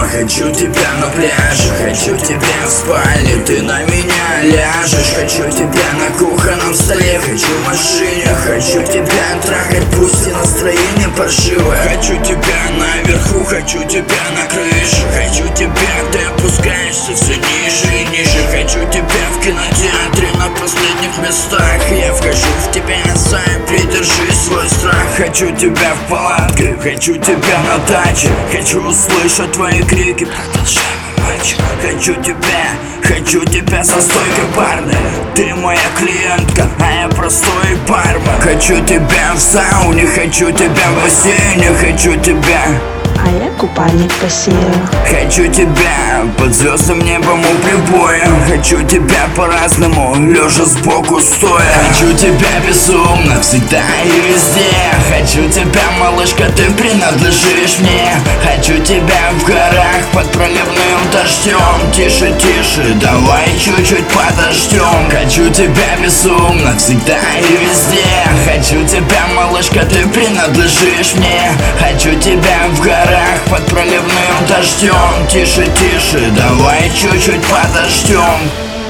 хочу тебя на пляже, хочу тебя в спальне, ты на меня ляжешь. Хочу тебя на кухонном столе, хочу в машине, хочу тебя трахать, пусть и настроение паршивое. Хочу тебя наверху, хочу тебя на крыше, хочу тебя, ты опускаешься все ниже и ниже. Хочу тебя в кинотеатре на последних местах, я вхожу в тебя, зай, придержи свой страх. Хочу тебя в палатке, хочу тебя на даче, хочу услышать твои крики, продолжай, мальчик. Хочу тебя со стойкой барной, ты моя клиентка, а я простой бармен. Хочу тебя в сауне, хочу тебя в бассейне, хочу тебя, а я купальник посеяла. хочу тебя под звездным небом у прибоя. Хочу тебя по-разному, лежа сбоку стоя. Хочу тебя безумно, всегда и везде. Хочу тебя, малышка, ты принадлежишь мне. Хочу тебя в горах под проливным дождем. Тише, тише, давай чуть-чуть подождем. Хочу тебя безумно, всегда и везде. Хочу тебя, малышка, ты принадлежишь мне. Хочу тебя в горах под проливным дождем. Тише, тише, давай чуть-чуть подождем.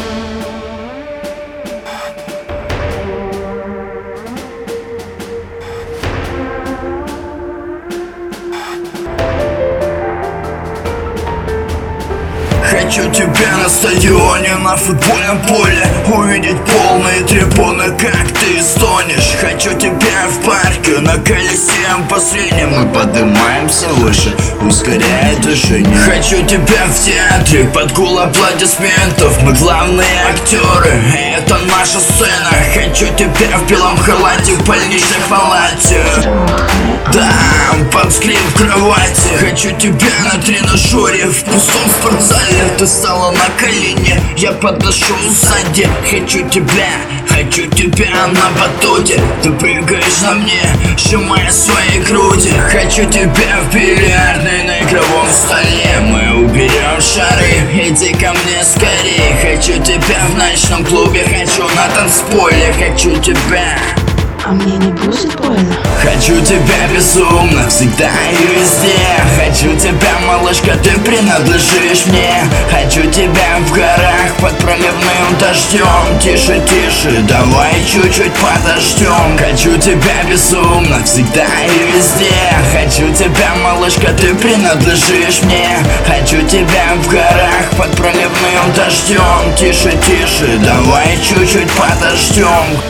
Хочу тебя на стадионе, на футбольном поле, увидеть полные трибуны, как ты стонешь. Хочу тебя в парке, на колесе последнем. Мы поднимаемся выше, ускоряя движение. Хочу тебя в театре, под гул аплодисментов. Мы главные актеры, и это наша сцена. Хочу тебя в белом халате, в больничной палате. Да, под скрип в кровати. Хочу тебя на тренажере, в пустом спортзале. Ты стала на колени, я подношу сзади. Хочу тебя на батуте. Ты прыгаешь на мне, сжимая свои груди. Хочу тебя в бильярдной на игровом столе. Мы уберем шары, иди ко мне скорее. Хочу тебя в ночном клубе, хочу на танцполе. Хочу тебя, а мне не будет больно. хочу тебя безумно, всегда и везде. Хочу тебя, малышка, ты принадлежишь мне. Хочу тебя в горах под проливным дождем. Тише, тише, давай чуть-чуть подождем. Хочу тебя безумно, всегда и везде. Хочу тебя, малышка, ты принадлежишь мне. Хочу тебя в горах под проливным дождем. Тише, тише, давай чуть-чуть подождем.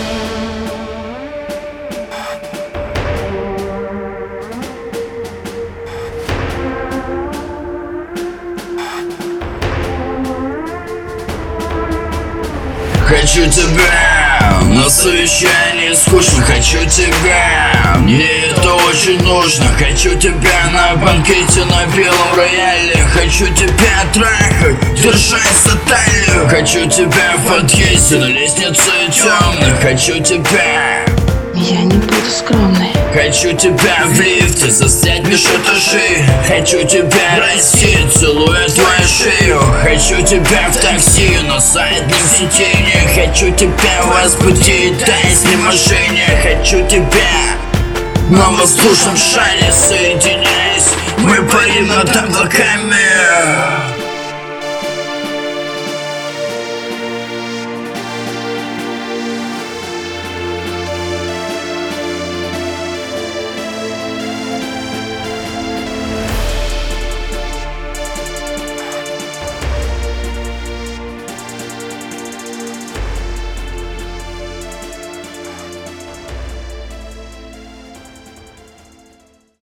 Хочу тебя на совещании скучно. Хочу тебя, мне это очень нужно. Хочу тебя на банкете на белом рояле. Хочу тебя трахать, держась за талию. Хочу тебя в подъезде на лестнице темной. Хочу тебя, я не буду скромной. хочу тебя в лифте, застрять меж этажей. Хочу тебя растить, целуя твою шею. Хочу тебя в такси на заднем сиденье. Хочу тебя возбудить до изнеможения. Хочу тебя на воздушном шаре, соединяясь, мы парим над облаками.